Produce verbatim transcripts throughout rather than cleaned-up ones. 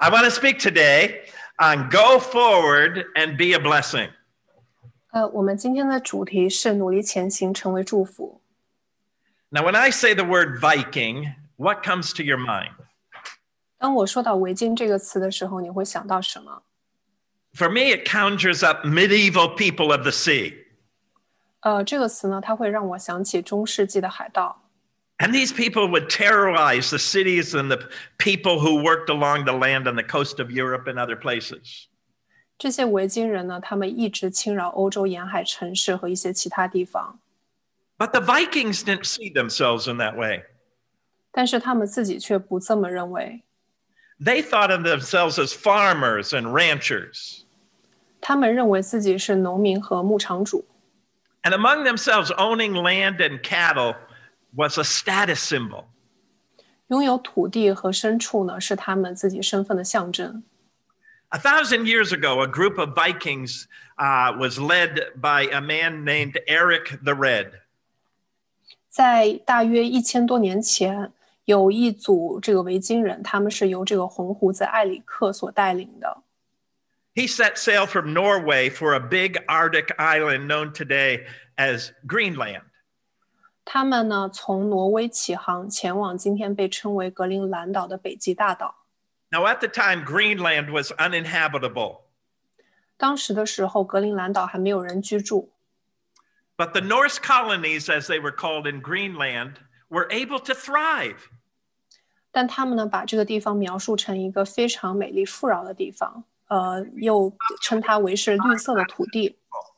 I want to speak today on go forward and be a blessing. 呃，我们今天的主题是努力前行，成为祝福。 Now, when I say the word Viking, what comes to your mind? 当我说到维京这个词的时候，你会想到什么？ For me, it conjures up medieval people of the sea. 呃，这个词呢，它会让我想起中世纪的海盗。 And these people would terrorize the cities and the people who worked along the land on the coast of Europe and other places. 这些维京人呢，他们一直侵扰欧洲沿海城市和一些其他地方。 But the Vikings didn't see themselves in that way. 但是他们自己却不这么认为。 They thought of themselves as farmers and ranchers. 他们认为自己是农民和牧场主。 And among themselves, owning land and cattle was a status symbol. 拥有土地和牲畜呢，是他们自己身份的象征。 A thousand years ago, a group of Vikings uh, was led by a man named Eric the Red. 在大约一千多年前，有一组这个维京人，他们是由这个红胡子艾里克所带领的。 He set sail from Norway for a big Arctic island known today as Greenland. 他们呢，从挪威起航，前往今天被称为格陵兰岛的北极大岛。 Now, at the time, Greenland was uninhabitable. 当时的时候，格陵兰岛还没有人居住。 But the Norse colonies, as they were called in Greenland, were able to thrive. 但他们呢，把这个地方描述成一个非常美丽富饶的地方，呃，又称它为是绿色的土地。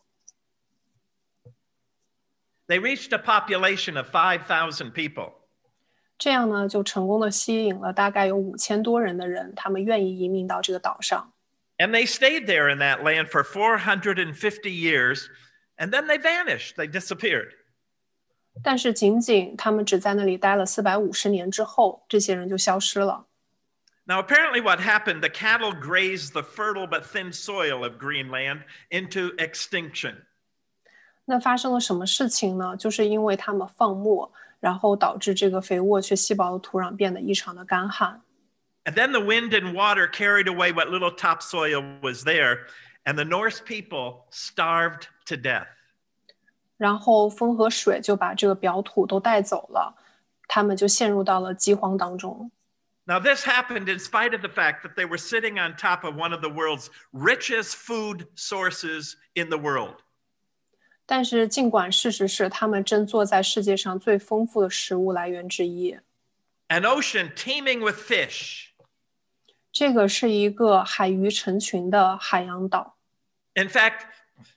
They reached a population of five thousand people. 这样呢，就成功的吸引了大概有五千多人的人，他们愿意移民到这个岛上。 And they stayed there in that land for four hundred fifty years, and then they vanished. They disappeared. 但是仅仅他们只在那里待了四百五十年之后，这些人就消失了。 Now, apparently what happened, the cattle grazed the fertile but thin soil of Greenland into extinction. 那发生了什么事情呢？就是因为他们放牧，然后导致这个肥沃却稀薄的土壤变得异常的干旱。 And then the wind and water carried away what little topsoil was there, and the Norse people starved to death. 然后风和水就把这个表土都带走了，他们就陷入到了饥荒当中。 Now, this happened in spite of the fact that they were sitting on top of one of the world's richest food sources in the world. 但是尽管事实是他们正坐在世界上最丰富的食物来源之一。 An ocean teeming with fish. 这个是一个海鱼成群的海洋岛。 In fact,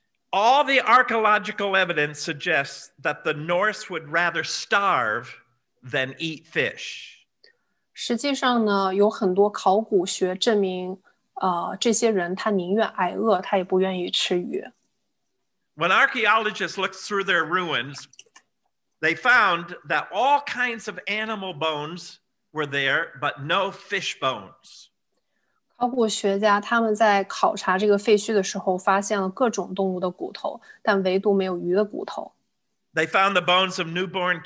all the archaeological evidence suggests that the Norse would rather starve than eat fish. 实际上呢，有很多考古学证明，呃，这些人他宁愿挨饿，他也不愿意吃鱼。 When archaeologists looked through their ruins, they found that all kinds of animal bones were there, but no fish bones. 考古学家他们在考察这个废墟的时候，发现了各种动物的骨头，但唯独没有鱼的骨头。 They found the bones of newborn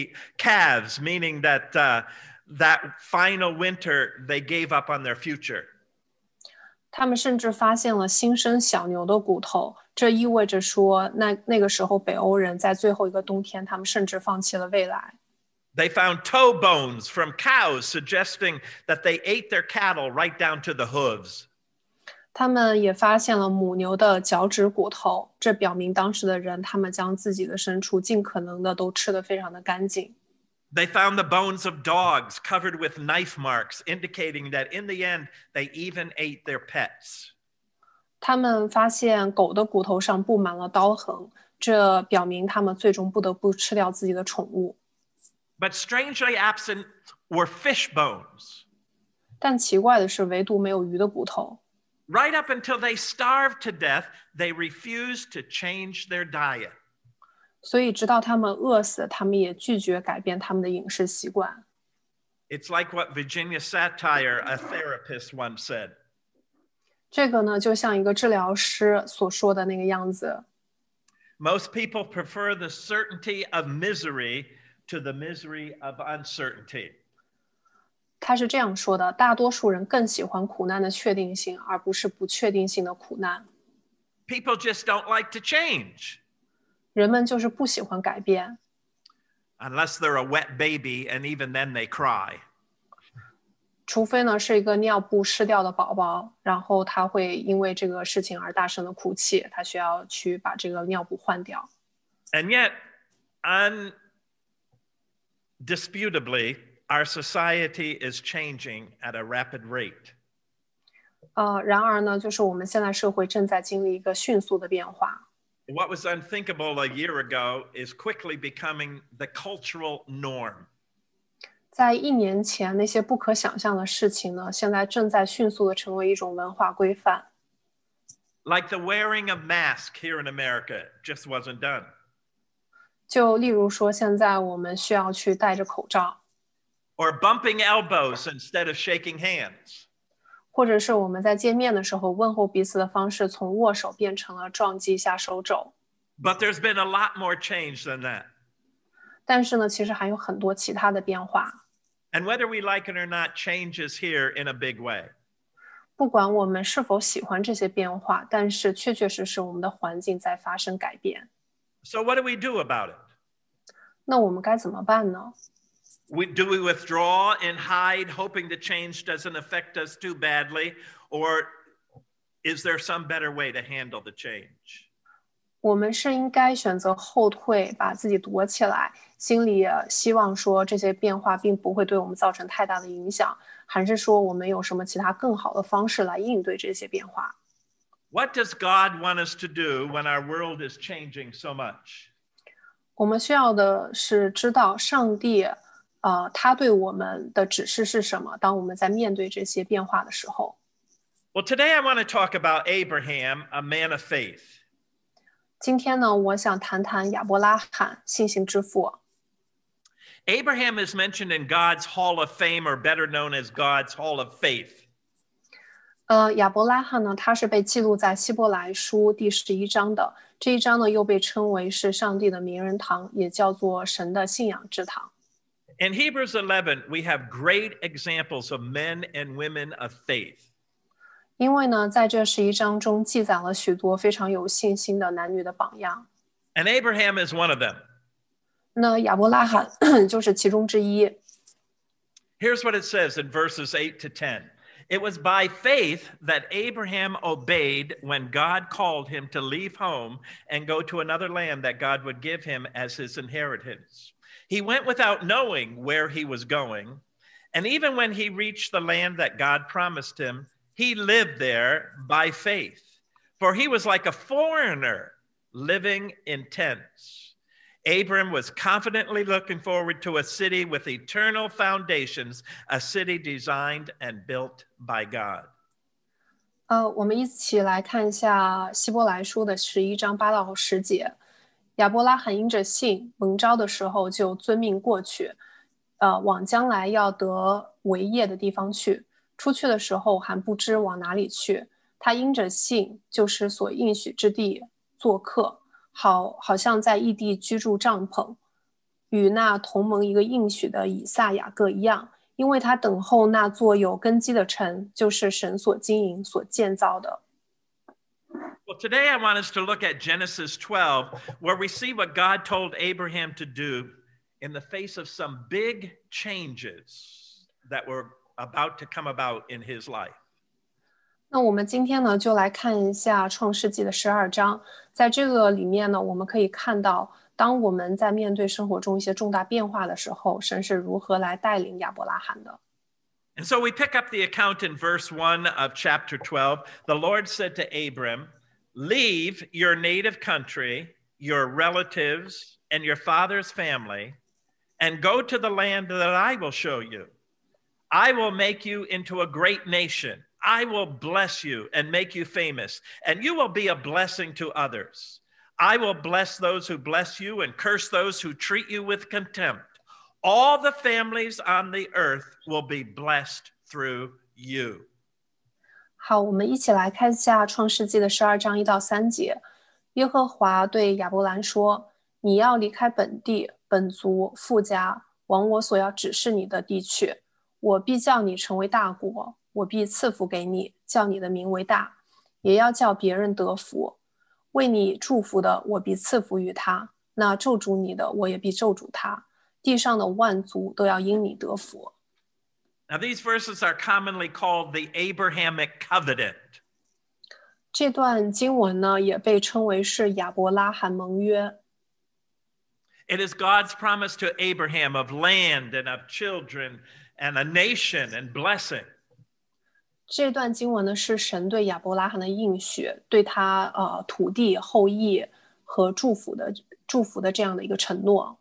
calves, meaning that uh, that final winter they gave up on their future. 他们甚至发现了新生小牛的骨头，这意味着说，那那个时候北欧人在最后一个冬天，他们甚至放弃了未来。 They found toe bones from cows, suggesting that they ate their cattle right down to the hooves. 他们也发现了母牛的脚趾骨头，这表明当时的人他们将自己的牲畜尽可能的都吃得非常的干净。 They found the bones of dogs covered with knife marks, indicating that in the end, they even ate their pets. 他们发现狗的骨头上布满了刀痕，这表明他们最终不得不吃掉自己的宠物。 But strangely absent were fish bones. 但奇怪的是，唯独没有鱼的骨头。 Right up until they starved to death, they refused to change their diet. 所以直到他们饿死，他们也拒绝改变他们的饮食习惯。 It's like what Virginia Satir, a therapist, once said. 这个呢，就像一个治疗师所说的那个样子。 Most people prefer the certainty of misery to the misery of uncertainty. 他是这样说的：大多数人更喜欢苦难的确定性，而不是不确定性的苦难。 People just don't like to change. 人们就是不喜欢改变。 Unless they're a wet baby, and even then they cry. 除非呢是一个尿布湿掉的宝宝，然后他会因为这个事情而大声的哭泣，他需要去把这个尿布换掉。 And yet, undisputably, our society is changing at a rapid rate. 呃，然而呢，就是我们现在社会正在经历一个迅速的变化。 What was unthinkable a year ago is quickly becoming the cultural norm. 在一年前，那些不可想象的事情呢，现在正在迅速的成为一种文化规范。 Like the wearing of masks here in America just wasn't done. 就例如说，现在我们需要去戴着口罩。 Or bumping elbows instead of shaking hands. 或者是我们在见面的时候问候彼此的方式从握手变成了撞击一下手肘。 But there's been a lot more change than that. 但是呢，其实还有很多其他的变化。 And whether we like it or not, change is here in a big way. 不管我们是否喜欢这些变化，但是确确实实我们的环境在发生改变。 So what do we do about it? 那我们该怎么办呢？ We, do we withdraw and hide, hoping the change doesn't affect us too badly? Or is there some better way to handle the change? 我们是应该选择后退，把自己躲起来，心里希望说这些变化并不会对我们造成太大的影响，还是说我们有什么其他更好的方式来应对这些变化？ What does God want us to do when our world is changing so much? 我们需要的是知道上帝呃，他对我们的指示是什么？当我们在面对这些变化的时候。 Well, today I want to talk about Abraham, a man of faith. 今天呢，我想谈谈亚伯拉罕，信心之父。 Abraham is mentioned in God's Hall of Fame, or better known as God's Hall of Faith. 呃，亚伯拉罕呢，他是被记录在希伯来书第十一章的。这一章呢，又被称为是上帝的名人堂，也叫做神的信仰之堂。 In Hebrews eleven, we have great examples of men and women of faith. 因为呢，在这十一章中记载了许多非常有信心的男女的榜样。 And Abraham is one of them. 那亚伯拉罕就是其中之一。 Here's what it says in verses eight to ten. It was by faith that Abraham obeyed when God called him to leave home and go to another land that God would give him as his inheritance. He went without knowing where he was going, and even when he reached the land that God promised him, he lived there by faith, for he was like a foreigner living in tents. Abram was confidently looking forward to a city with eternal foundations, a city designed and built by God. 呃，我们一起来看一下希伯来书的十一章八到十节。亚伯拉罕因着信蒙召的时候就遵命过去，呃，往将来要得为业的地方去。出去的时候还不知往哪里去，他因着信就是所应许之地做客，好好像在异地居住帐篷，与那同盟一个应许的以撒雅各一样，因为他等候那座有根基的城，就是神所经营所建造的。 Well, today I want us to look at Genesis twelve, where we see what God told Abraham to do in the face of some big changes that were about to come about in his life. 那我们今天呢，就来看一下创世纪的十二章。在这个里面呢，我们可以看到，当我们在面对生活中一些重大变化的时候，神是如何来带领亚伯拉罕的。 And so we pick up the account in verse one of chapter twelve. The Lord said to Abram, "Leave your native country, your relatives, and your father's family, and go to the land that I will show you. I will make you into a great nation. I will bless you and make you famous, and you will be a blessing to others. I will bless those who bless you and curse those who treat you with contempt. All the families on the earth will be blessed through you." 好，我们一起来看一下创世纪的十二章一到三节。耶和华对亚伯兰说：“你要离开本地、本族、父家，往我所要指示你的地去。 我必叫你成为大国，我必赐福给你，叫你的名为大，也要叫别人得福。为你祝福的，我必赐福于他；那咒诅你的，我也必咒诅他。地上的万族都要因你得福。 Now, these verses are commonly called the Abrahamic covenant. 这段经文呢，也被称为是亚伯拉罕盟约。 It is God's promise to Abraham of land and of children and a nation and blessing. 这段经文呢，是神对亚伯拉罕的应许，对他呃土地、后裔和祝福的祝福的这样的一个承诺。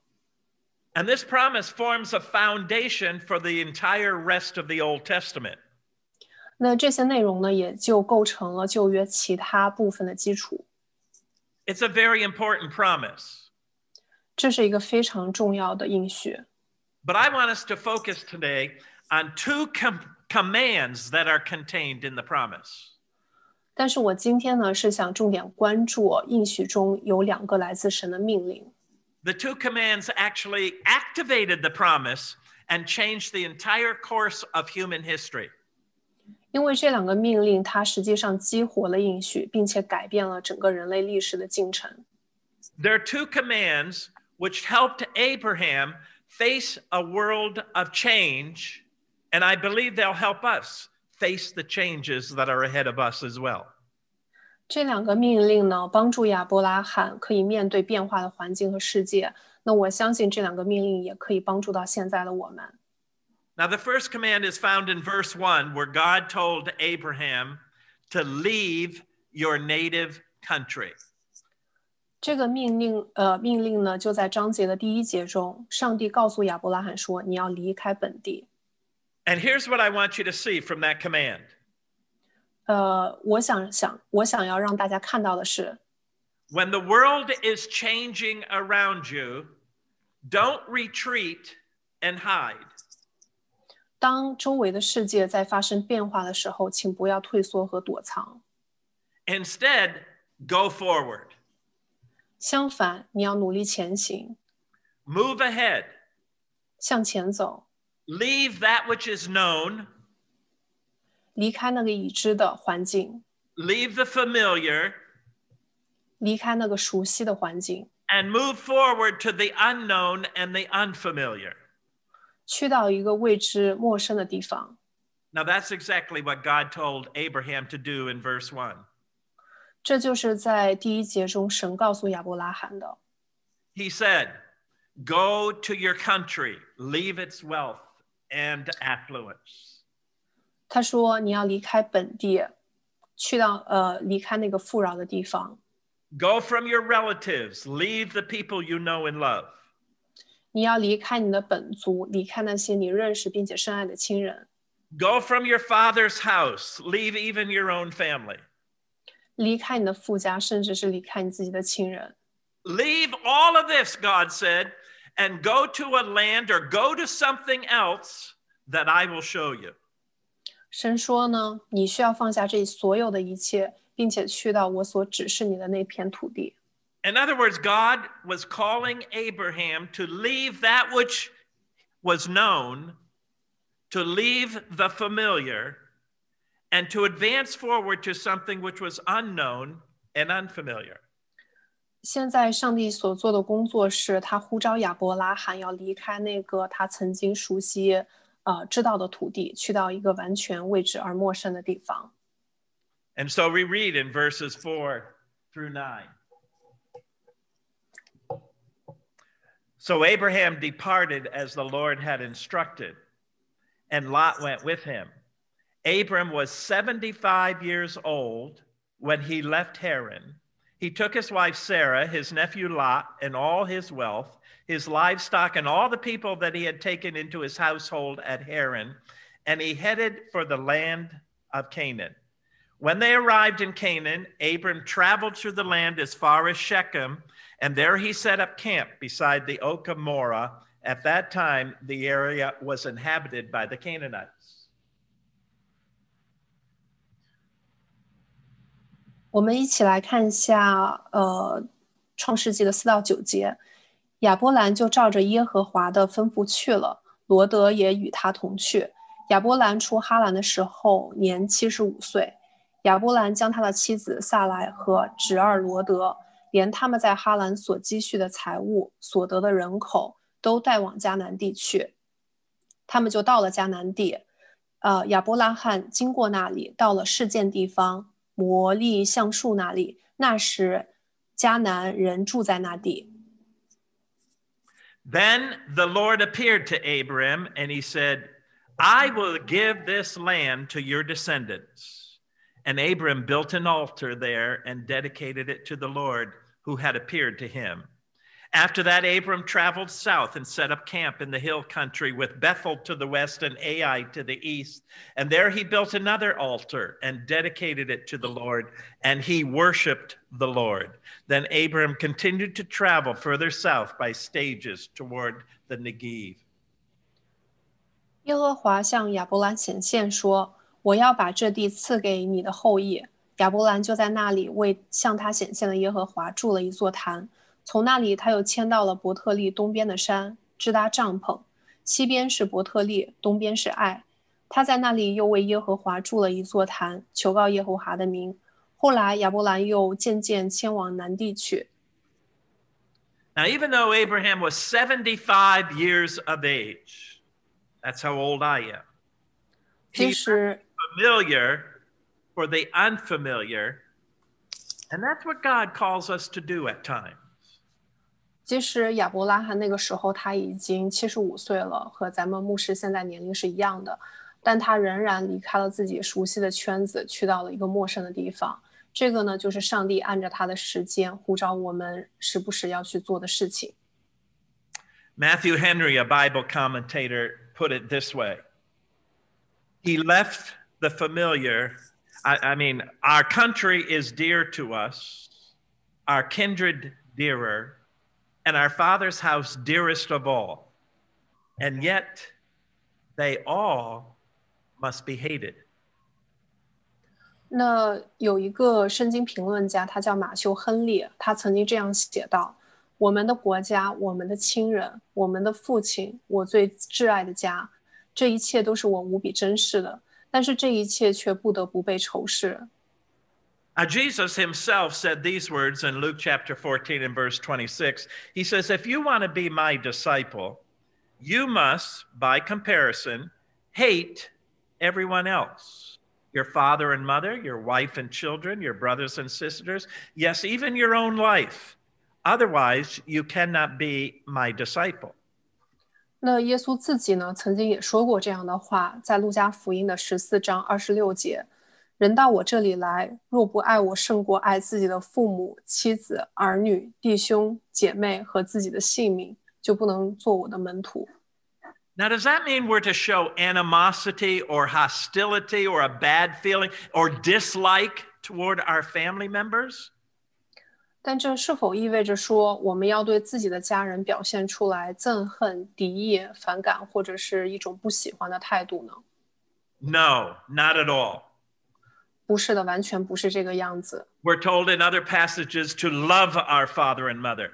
And this promise forms a foundation for the entire rest of the Old Testament. 那这些内容呢，也就构成了旧约其他部分的基础。 It's a very important promise. 这是一个非常重要的应许。 But I want us to focus today on two com- commands that are contained in the promise. 但是我今天呢，是想重点关注应许中有两个来自神的命令。 The two commands actually activated the promise and changed the entire course of human history. 因为这两个命令，它实际上激活了应许，并且改变了整个人类历史的进程。 There are two commands which helped Abraham face a world of change, and I believe they'll help us face the changes that are ahead of us as well. 这两个命令呢，帮助亚伯拉罕可以面对变化的环境和世界。那我相信这两个命令也可以帮助到现在的我们。 Now, the first command is found in verse one, where God told Abraham to leave your native country. 这个命令，呃，命令呢，就在章节的第一节中，上帝告诉亚伯拉罕说：“你要离开本地。” And here's what I want you to see from that command. 呃，我想想，我想要让大家看到的是， When the world is changing around you, don't retreat and hide. 当周围的世界在发生变化的时候，请不要退缩和躲藏。 Instead, go forward. 相反，你要努力前行， Move ahead. 向前走， Leave that which is known. 离开那个已知的环境， Leave the familiar. 离开那个熟悉的环境， And move forward to the unknown and the unfamiliar. 去到一个未知、陌生的地方。 Now, that's exactly what God told Abraham to do in verse one. 这就是在第一节中神告诉亚伯拉罕的。 He said, go to your country, leave its wealth and affluence. 他说：“你要离开本地，去到呃离开那个富饶的地方。 Go from your relatives, leave the people you know and love. 你要离开你的本族，离开那些你认识并且深爱的亲人。 Go from your father's house, leave even your own family. 离开你的父家，甚至是离开你自己的亲人。 Leave all of this," God said, "and go to a land or go to something else that I will show you." 神说呢，你需要放下这所有的一切，并且去到我所指示你的那片土地。 In other words, God was calling Abraham to leave that which was known, to leave the familiar, and to advance forward to something which was unknown and unfamiliar. 现在上帝所做的工作是，他呼召亚伯拉罕要离开那个他曾经熟悉、呃知道的土地，去到一个完全未知而陌生的地方。 And so we read in verses four through nine. So Abraham departed as the Lord had instructed, and Lot went with him. Abram was seventy-five years old when he left Haran. He took his wife Sarah, his nephew Lot, and all his wealth, his livestock, and all the people that he had taken into his household at Haran, and he headed for the land of Canaan. When they arrived in Canaan, Abram traveled through the land as far as Shechem, and there he set up camp beside the oak of Moreh. At that time, the area was inhabited by the Canaanites. 我们一起来看一下，呃，创世纪的四到九节。亚伯兰就照着耶和华的吩咐去了，罗德也与他同去。 亚伯兰出哈兰的时候年七十五岁。亚伯兰将他的妻子萨来和侄儿罗德，连他们在哈兰所积蓄的财物、所得的人口，都带往迦南地去。他们就到了迦南地。呃，亚伯拉罕经过那里，到了示剑地方摩利橡树那里。那时迦南人住在那地。 Then the Lord appeared to Abram, and he said, I will give this land to your descendants. And Abram built an altar there and dedicated it to the Lord who had appeared to him. After that, Abram traveled south and set up camp in the hill country with Bethel to the west and Ai to the east. And there he built another altar and dedicated it to the Lord, and he worshiped the Lord. Then Abram continued to travel further south by stages toward the Negev. 耶和华向亚伯兰显现说：“我要把这地赐给你的后裔。”亚伯兰就在那里为向他显现的耶和华筑了一座坛。从那里，他又迁到了伯特利东边的山，支搭帐篷。西边是伯特利，东边是爱。他在那里又为耶和华筑了一座坛，求告耶和华的名。后来，亚伯兰又渐渐迁往南地去。 Now, even though Abraham was seventy-five years of age, that's how old I am. 即 He's 使 familiar for the unfamiliar, and that's what God calls us to do at times. 即使亚伯拉罕那个时候他已经七十五岁了，和咱们牧师现在年龄是一样的，但他仍然离开了自己熟悉的圈子，去到了一个陌生的地方。这个呢，就是上帝按照他的时间呼召我们时不时要去做的事情。 Matthew Henry, a Bible commentator, put it this way. He left the familiar. I, I mean, our country is dear to us, our kindred dearer, and our Father's house dearest of all. And yet, they all must be hated. 那有一个圣经评论家，他叫马修·亨利，他曾经这样写道：我们的国家，我们的亲人，我们的父亲，我最挚爱的家，这一切都是我无比珍视的，但是这一切却不得不被仇视。 Now, Jesus himself said these words in Luke chapter fourteen and verse twenty-six. He says, if you want to be my disciple, you must, by comparison, hate everyone else. Your father and mother, your wife and children, your brothers and sisters, yes, even your own life. Otherwise, you cannot be my disciple. 那耶稣自己呢，曾经也说过这样的话，在路加福音的十四章二十六节：人到我这里来，若不爱我胜过爱自己的父母、妻子、儿女、弟兄、姐妹和自己的性命，就不能做我的门徒。 Now, does that mean we're to show animosity or hostility or a bad feeling or dislike toward our family members? 但这是否意味着说，我们要对自己的家人表现出来憎恨、敌意、反感，或者是一种不喜欢的态度呢？ No, not at all. 不是的，完全不是这个样子。 We're told in other passages to love our father and mother.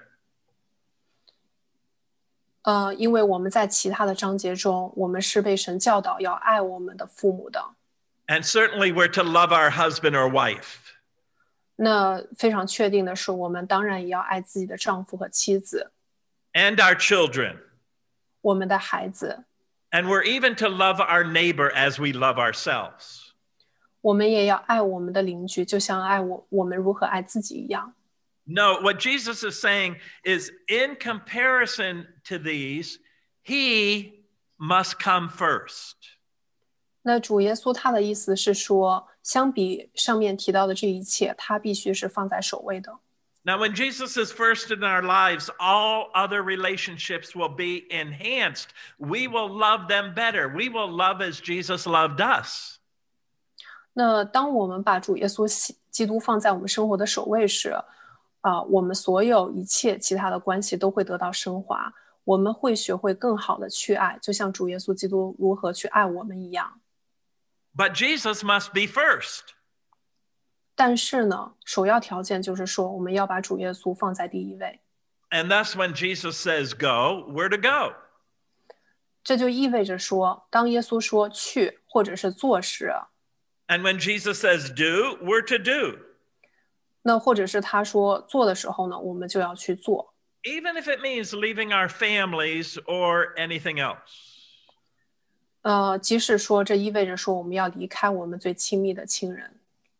呃，因为我们在其他的章节中，我们是被神教导要爱我们的父母的。 And certainly we're to love our husband or wife. 那非常确定的是，我们当然也要爱自己的丈夫和妻子， And our children. 我们的孩子， And we're even to love our neighbor as we love ourselves. 我们也要爱我们的邻居，就像爱我我们如何爱自己一样。 No, what Jesus is saying is in comparison to these, he must come first. 那主耶稣他的意思是说，相比上面提到的这一切，他必须是放在首位的。 Now, when Jesus is first in our lives, all other relationships will be enhanced. We will love them better. We will love as Jesus loved us. 那当我们把主耶稣基督放在我们生活的首位时，啊、呃，我们所有一切其他的关系都会得到升华。我们会学会更好的去爱，就像主耶稣基督如何去爱我们一样。 But Jesus must be first. 但是呢，首要条件就是说，我们要把主耶稣放在第一位。 And thus, when Jesus says go, we're to go. 这就意味着说，当耶稣说去或者是做时， And when Jesus says do, we're to do. 那或者是他说做的时候呢，我们就要去做。 Even if it means leaving our families or anything else. 呃，即使说这意味着说我们要离开我们最亲密的亲人。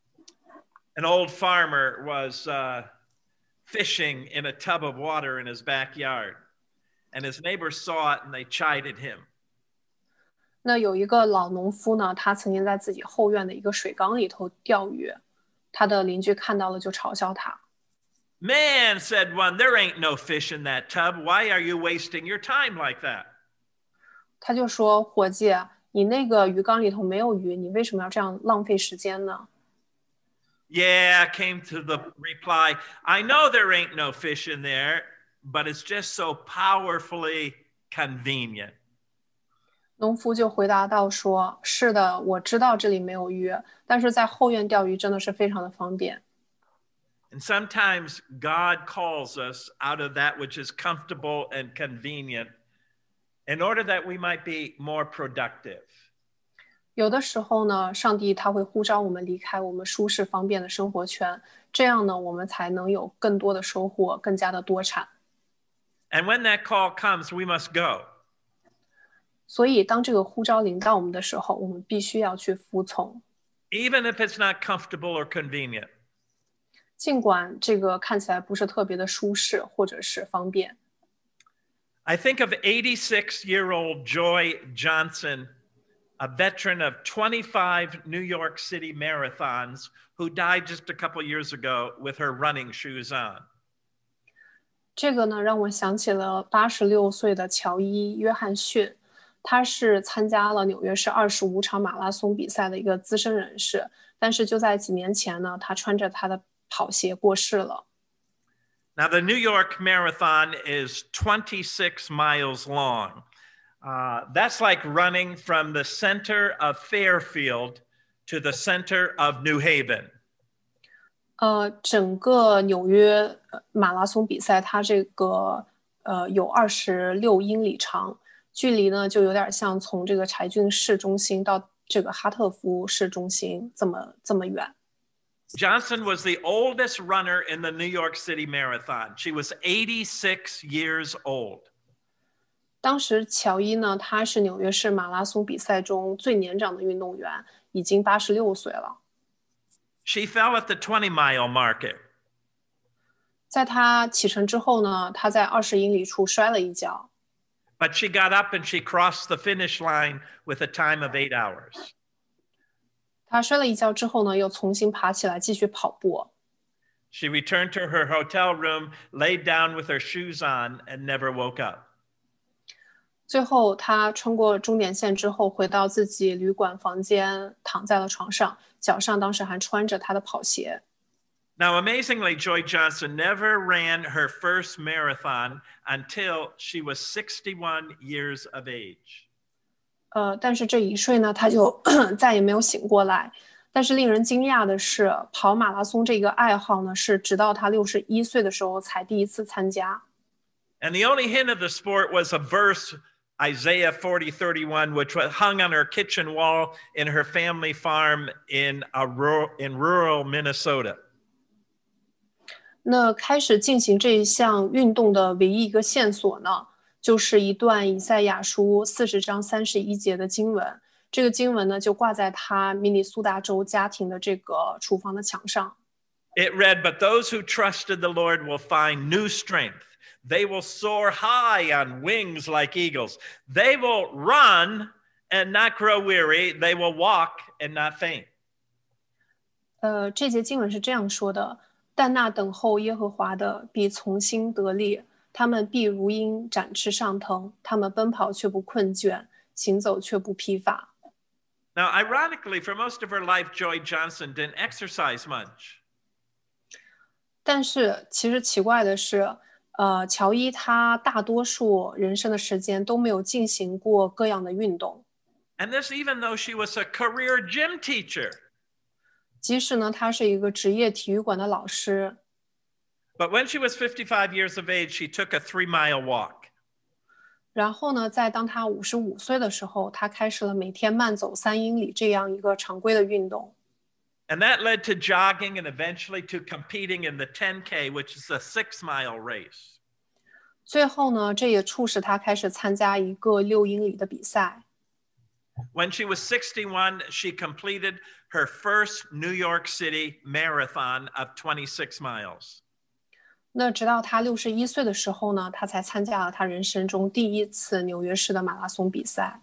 An old farmer was uh, fishing in a tub of water in his backyard, and his neighbors saw it and they chided him. 那有一个老农夫呢，他曾经在自己后院的一个水缸里头钓鱼，他的邻居看到了就嘲笑他。 Man, said one, there ain't no fish in that tub. Why are you wasting your time like that? 他就说：“伙计，你那个鱼缸里头没有鱼，你为什么要这样浪费时间呢？” Yeah, came to the reply, I know there ain't no fish in there, but it's just so powerfully convenient. 农夫就回答道说：“是的，我知道这里没有鱼，但是在后院钓鱼真的是非常的方便。” And sometimes God calls us out of that which is comfortable and convenient in order that we might be more productive. 有的时候呢，上帝他会呼召我们离开我们舒适方便的生活圈，这样呢，我们才能有更多的收获，更加的多产。 And when that call comes, we must go. 所以，当这个呼召临到我们的时候，我们必须要去服从， Even if it's not comfortable or convenient. 尽管这个看起来不是特别的舒适或者是方便。 I think of eighty-six-year-old Joy Johnson, a veteran of twenty-five New York City marathons, who died just a couple years ago with her running shoes on. 这个呢，让我想起了八十六岁的乔伊·约翰逊，他是参加了纽约市二十五场马拉松比赛的一个资深人士，但是就在几年前呢，他穿着他的跑鞋过世了。 Now, the New York Marathon is twenty-six miles long. Uh, that's like running from the center of Fairfield to the center of New Haven. 呃，整个纽约马拉松比赛，它这个呃有二十六英里长，距离呢就有点像从这个柴郡市中心到这个哈特福市中心这么这么远。 Johnson was the oldest runner in the New York City Marathon. She was eighty-six years old. 当时乔伊呢，他是纽约市马拉松比赛中最年长的运动员，已经八十六岁了。 She fell at the twenty mile marker. 在他启程之后呢，他在二十英里处摔了一跤。 But she got up and she crossed the finish line with a time of eight hours. 他摔了一跤之后呢，又重新爬起来继续跑步。 She returned to her hotel room, laid down with her shoes on, and never woke up. 最后，他穿过终点线之后，回到自己旅馆房间，躺在了床上，脚上当时还穿着他的跑鞋。 Now, amazingly, Joy Johnson never ran her first marathon until she was sixty-one years of age. 呃，但是这一睡呢，他就再也没有醒过来。但是令人惊讶的是，跑马拉松这个爱好呢，是直到他六十一岁的时候才第一次参加。 And the only hint of the sport was a verse, Isaiah forty thirty-one, which was hung on her kitchen wall in her family farm in, a rural, in rural Minnesota. 那开始进行这一项运动的唯一一个线索呢，就是一段以赛亚书四十章三十一节的经文。这个经文呢，就挂在他明尼苏达州家庭的这个厨房的墙上。 It read, "But those who trusted the Lord will find new strength. They will soar high on wings like eagles. They will run and not grow weary. They will walk and not faint." 呃，这节经文是这样说的：但那等候耶和华的必从心得力，他们必如鹰展翅上腾，他们奔跑却不困倦，行走却不疲乏。 Now, ironically, for most of her life, Joy Johnson didn't exercise much. 但是其实奇怪的是，呃，乔伊他大多数人生的时间都没有进行过各样的运动。 And this even though she was a career gym teacher. 即使呢，他是一个职业体育馆的老师。 But when she was fifty-five years of age, she took a three-mile walk. 然后呢，在当他五十五岁的时候，他开始了每天慢走三英里这样一个常规的运动。 And that led to jogging and eventually to competing in the ten K, which is a six-mile race. 最后呢，这也促使他开始参加一个六英里的比赛。 When she was sixty-one, she completed her first New York City marathon of twenty-six miles. 那直到他六十一岁的时候呢，他才参加了他人生中第一次纽约市的马拉松比赛。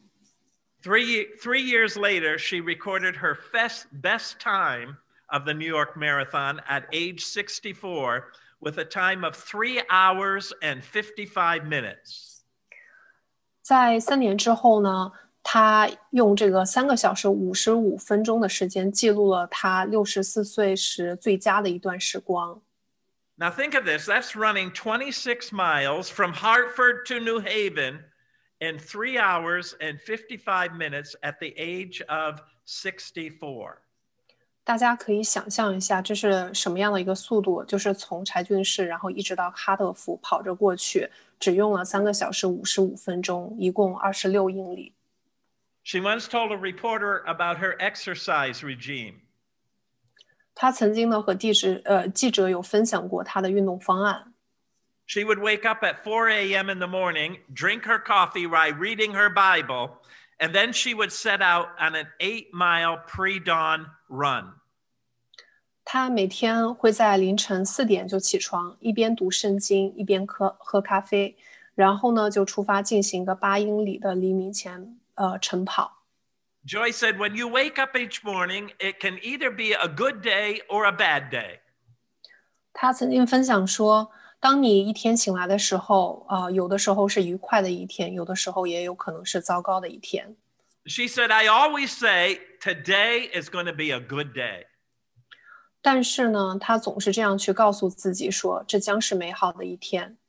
Three, three years later, she recorded her best, best time of the New York Marathon at age sixty-four with a time of three hours and fifty-five minutes. 在三年之后呢，他用这个三个小时五十五分钟的时间记录了他六十四岁时最佳的一段时光。 Now think of this, that's running twenty-six miles from Hartford to New Haven in three hours and fifty-five minutes at the age of sixty-four. 大家可以想象一下，这是什么样的一个速度？就是从柴郡市，然后一直到哈特福跑着过去，只用了三个小时五十五分钟，一共二十六英里。 She once told a reporter about her exercise regime. 他曾经呢和记者呃记者有分享过他的运动方案。 She would wake up at four a.m. in the morning, drink her coffee while reading her Bible, and then she would set out on an eight-mile pre-dawn run. 他每天会在凌晨四点就起床，一边读圣经，一边喝喝咖啡，然后呢就出发进行一个八英里的黎明前呃晨跑。 Joy said, when you wake up each morning, it can either be a good day or a bad day. 他曾经分享说，当你一天醒来的时候，呃，有的时候是愉快的一天，有的时候也有可能是糟糕的一天。 She said, I always say, today is going to be a good day. 但是呢，他总是这样去告诉自己说，这将是美好的一天。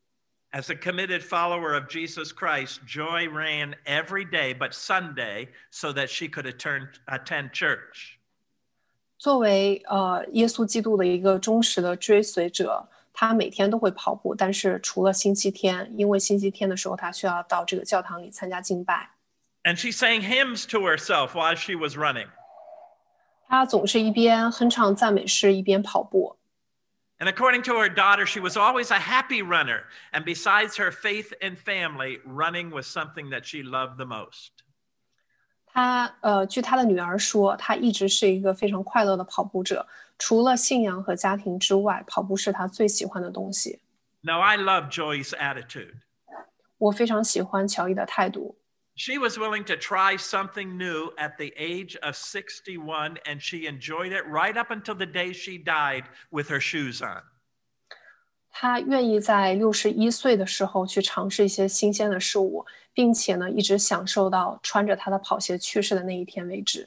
As a committed follower of Jesus Christ, Joy ran every day but Sunday so that she could attend, attend church. 作为呃耶稣基督的一个忠实的追随者，他每天都会跑步，但是除了星期天，因为星期天的时候他需要到这个教堂里参加敬拜。 And she sang hymns to herself while she was running. 他总是一边哼唱赞美诗，一边跑步。 And according to her daughter, she was always a happy runner. And besides her faith and family, running was something that she loved the most. 他呃，据他的女儿说，他一直是一个非常快乐的跑步者。除了信仰和家庭之外，跑步是他最喜欢的东西。 Now, I love Joy's attitude. 我非常喜欢乔伊的态度。 She was willing to try something new at the age of sixty-one, and she enjoyed it right up until the day she died with her shoes on. 他愿意在六十一岁的时候去尝试一些新鲜的事物，并且呢，一直享受到穿着他的跑鞋去世的那一天为止。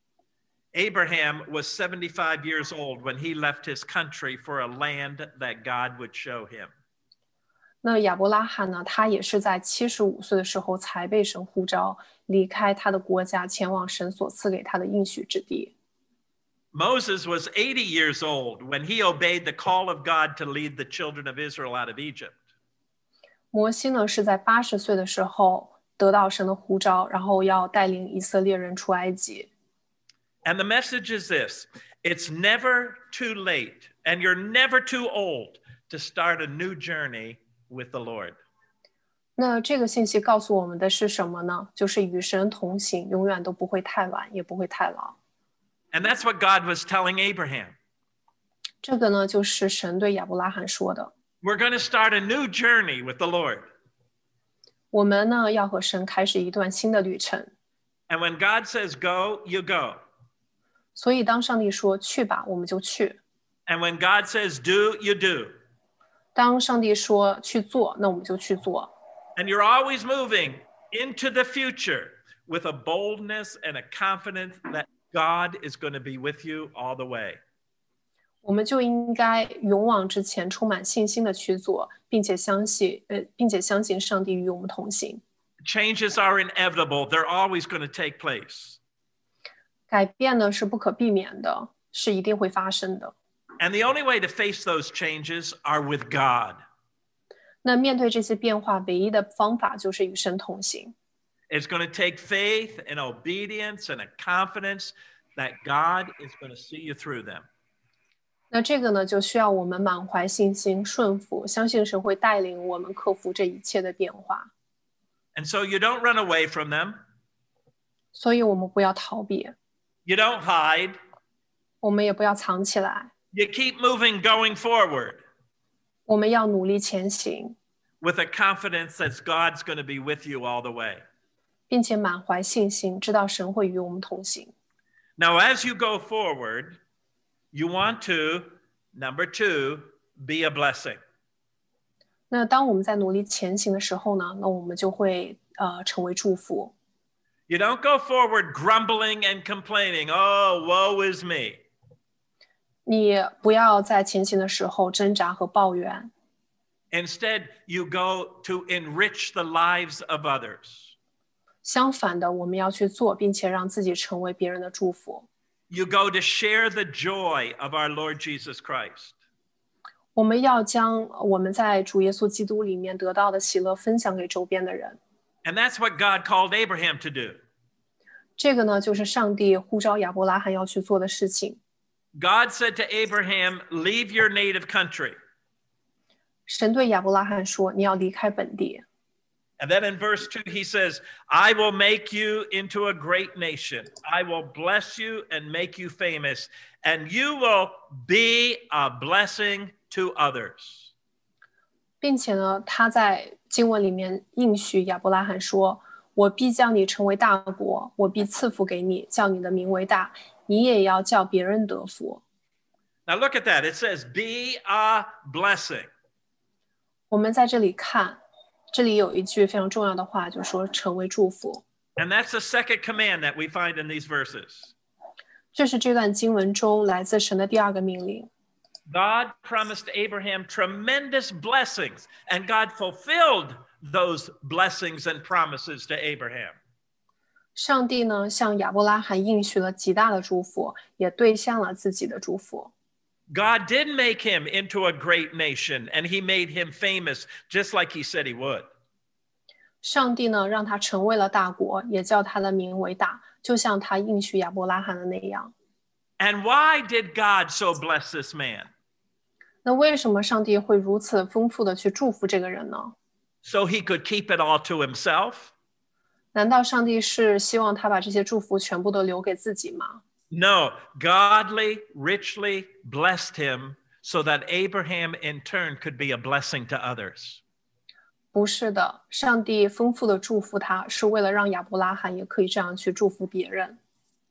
Abraham was seventy-five years old when he left his country for a land that God would show him. 那亚伯拉罕呢，他也是在七十五岁的时候才被神呼召离开他的国家，前往神所赐给他的应许之地。 Moses was eighty years old when he obeyed the call of God to lead the children of Israel out of Egypt. 摩西呢是在八十岁的时候得到神的呼召，然后要带领以色列人出埃及。 And the message is this: it's never too late, and you're never too old to start a new journey with the Lord. 那这个信息告诉我们的是什么呢？就是与神同行，永远都不会太晚，也不会太老。 And that's what God was telling Abraham. 这个呢，就是神对亚伯拉罕说的。 We're going to start a new journey with the Lord. 我们呢，要和神开始一段新的旅程。 And when God says go, you go. 所以当上帝说去吧，我们就去。 And when God says do, you do. 当上帝说去做，那我们就去做。 And you're always moving into the future with a boldness and a confidence that God is going to be with you all the way. 我们就应该勇往直前，充满信心的去做，并且相信，呃，并且相信上帝与我们同行。 Changes are inevitable. They're always going to take place. 改变呢是不可避免的，是一定会发生的。 And the only way to face those changes are with God. 那面对这些变化，唯一的方法就是与神同行。 It's going to take faith and obedience and a confidence that God is going to see you through them. 那这个呢，就需要我们满怀信心、顺服，相信神会带领我们克服这一切的变化。 And so you don't run away from them. 所以我们不要逃避， You don't hide. 我们也不要藏起来， You keep moving, going forward 我们要努力前行， with a confidence that God's going to be with you all the way. 并且满怀信心，知道神会与我们同行。 Now, as you go forward, you want to, number two, be a blessing. 那当我们在努力前行的时候呢，那我们就会呃成为祝福。 You don't go forward grumbling and complaining. Oh, woe is me. 你不要在前行的时候挣扎和抱怨， Instead, you go to enrich the lives of others. 相反的，我们要去做，并且让自己成为别人的祝福。 You go to share the joy of our Lord Jesus Christ. 我们要将我们在主耶稣基督里面得到的喜乐分享给周边的人。 And that's what God called Abraham to do. 这个呢，就是上帝呼召亚伯拉罕要去做的事情。 God said to Abraham, leave your native country. 神对亚伯拉罕说：“你要离开本地。” And then in verse two, he says, I will make you into a great nation. I will bless you and make you famous, and you will be a blessing to others. 并且呢，他在经文里面应许亚伯拉罕说：“我必叫你成为大国，我必赐福给你，叫你的名为大，你也要叫别人得福。” Now look at that. It says, be a blessing. 我们在这里看，这里有一句非常重要的话，就是说成为祝福。 And that's the second command that we find in these verses. 这是这段经文中来自神的第二个命令。 God promised Abraham tremendous blessings, and God fulfilled those blessings and promises to Abraham. 上帝呢，向亚伯拉罕应许了极大的祝福，也兑现了自己的祝福。 God did make him into a great nation, and he made him famous, just like he said he would. 上帝呢，让他成为了大国，也叫他的名为大，就像他应许亚伯拉罕的那样。 And why did God so bless this man? 那为什么上帝会如此丰富的去祝福这个人呢？ So he could keep it all to himself? 难道上帝是希望他把这些祝福全部都留给自己吗？ No, godly, richly blessed him so that Abraham in turn could be a blessing to others. 不是的，上帝丰富的祝福他，是为了让亚伯拉罕也可以这样去祝福别人。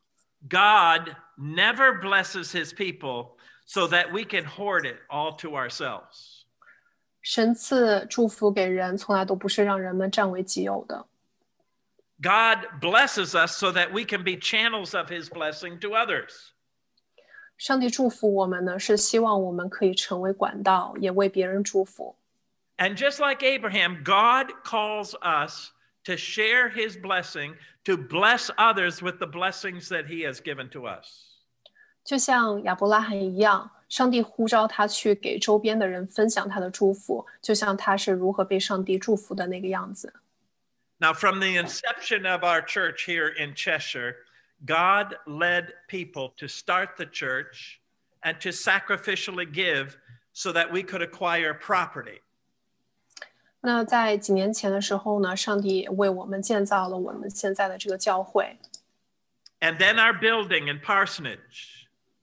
God never blesses his people so that we can hoard it all to ourselves. 神赐祝福给人，从来都不是让人们占为己有的。 God blesses us so that we can be channels of his blessing to others. 上帝祝福我们呢，是希望我们可以成为管道，也为别人祝福。 And just like Abraham, God calls us to share his blessing, to bless others with the blessings that he has given to us. 就像亚伯拉罕一样，上帝呼召他去给周边的人分享他的祝福，就像他是如何被上帝祝福的那个样子。 Now, from the inception of our church here in Cheshire, God led people to start the church and to sacrificially give so that we could acquire property. 那在几年前的时候呢，上帝为我们建造了我们现在的这个教会。 And then our building in Parsonage.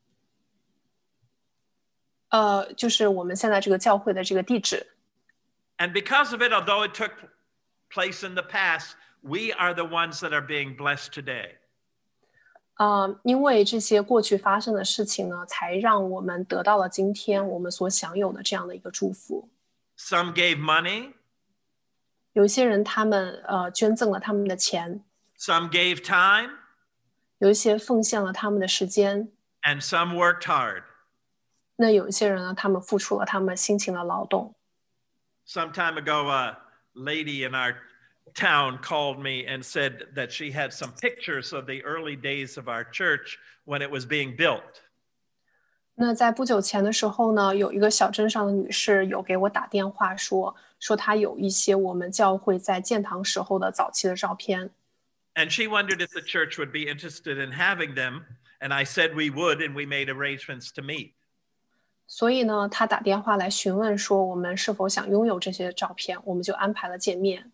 呃，就是我们现在这个教会的这个地址。 And because of it, although it took place in the past, we are the ones that are being blessed today. 呃，因为这些过去发生的事情呢，才让我们得到了今天我们所享有的这样的一个祝福。 Some gave money. 有一些人他们呃捐赠了他们的钱， Some gave time. 有一些奉献了他们的时间， And some worked hard. 那有一些人呢，他们付出了他们辛勤的劳动。 Some time ago, a lady in our town called me and said that she had some pictures of the early days of our church when it was being built. 那在不久前的时候呢，有一个小镇上的女士有给我打电话说，说她有一些我们教会在建堂时候的早期的照片。 And she wondered if the church would be interested in having them. And I said we would, and we made arrangements to meet. 所以呢，她打电话来询问说我们是否想拥有这些照片，我们就安排了见面。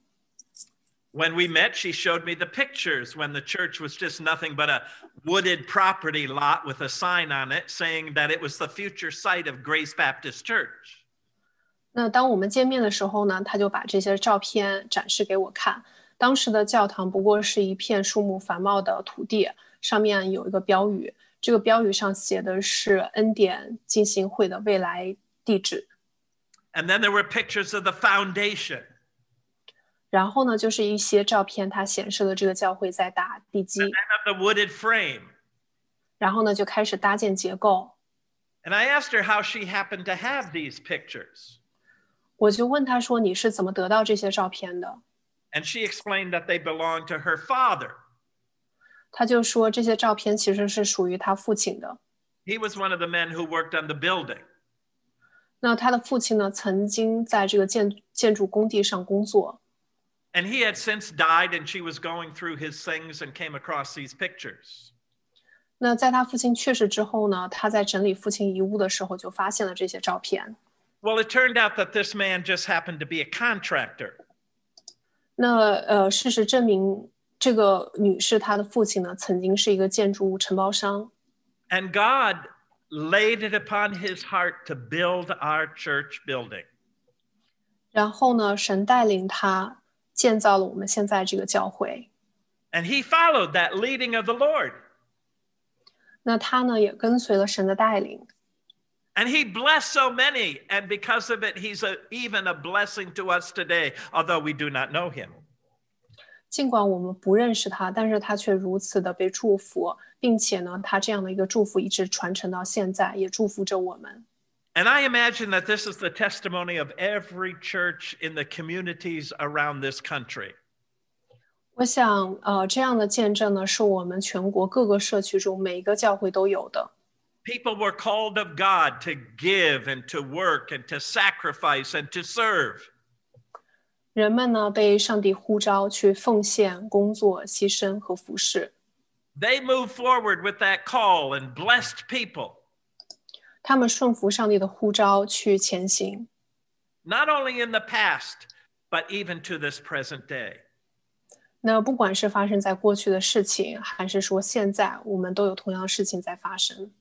When we met, she showed me the pictures when the church was just nothing but a wooded property lot with a sign on it saying that it was the future site of Grace Baptist Church. 那当我们见面的时候呢，她就把这些照片展示给我看。当时的教堂不过是一片树木繁茂的土地，上面有一个标语，这个标语上写的是恩典浸信会的未来地址。 And then there were pictures of the foundation. 然后呢，就是一些照片，它显示了这个教会在打地基。 And then of the wooded frame. 然后呢，就开始搭建结构。 And I asked her how she happened to have these pictures. 我就问她说：“你是怎么得到这些照片的？” And she explained that they belonged to her father. 她就说这些照片其实是属于她父亲的。 He was one of the men who worked on the building. 那他的父亲呢，曾经在这个建建筑工地上工作。 And he had since died, and she was going through his things and came across these pictures. 那在他父亲去世之后呢，他在整理父亲遗物的时候就发现了这些照片。 Well, it turned out that this man just happened to be a contractor. 那呃，事实证明，这个女士她的父亲呢，曾经是一个建筑物承包商。 And God laid it upon his heart to build our church building. 然后呢，神带领他建造了我们现在这个教会。 And he followed that leading of the Lord. 那他呢，也跟随了神的带领。 And he blessed so many, and because of it, he's a, even a blessing to us today, although we do not know him. 尽管我们不认识他，但是他却如此的被祝福，并且呢，他这样的一个祝福一直传承到现在，也祝福着我们。 And I imagine that this is the testimony of every church in the communities around this country. 我想，呃，这样的见证呢，是我们全国各个社区中每一个教会都有的。 People were called of God to give and to work and to sacrifice and to serve. 人们呢，被上帝呼召去奉献、工作、牺牲和服侍。 They moved forward with that call and blessed people. 他们顺服上帝的呼召去前行。 Not only in the past, but even to this present day. 那不管是发生在过去的事情，还是说现在，我们都有同样的事情在发生。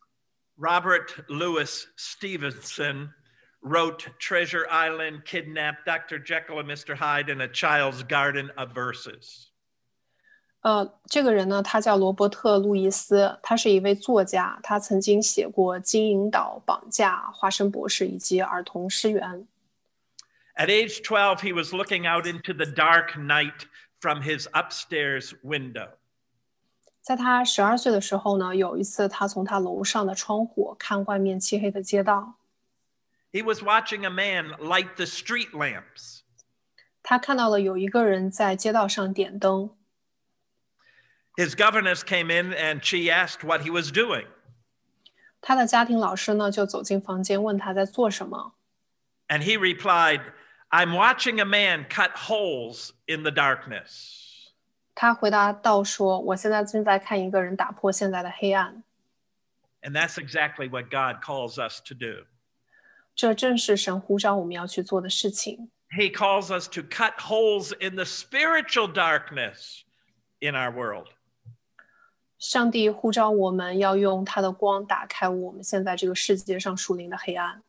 Robert Louis Stevenson wrote Treasure Island, Kidnapped, Doctor Jekyll and Mister Hyde, and A Child's Garden of Verses. 呃，这个人呢，他叫罗伯特·路易斯，他是一位作家，他曾经写过《金银岛》、《绑架》、《花生博士》以及《儿童诗园》。 At age twelve, he was looking out into the dark night from his upstairs window. 在他十二岁的时候呢，有一次他从他楼上的窗户看外面漆黑的街道。 He was watching a man light the street lamps. 他看到了有一个人在街道上点灯。 His governess came in and she asked what he was doing. 他的家庭老师呢，就走进房间问他在做什么。 And he replied, I'm watching a man cut holes in the darkness. 他回答道说，我现在正在看一个人打破现在的黑暗。 And that's exactly what God calls us to do. 这正是神呼召我们要去做的事情。 He calls us to cut holes in the spiritual darkness in our world. 上帝呼召我们要用他的光打开我们现在这个世界上属灵的黑暗。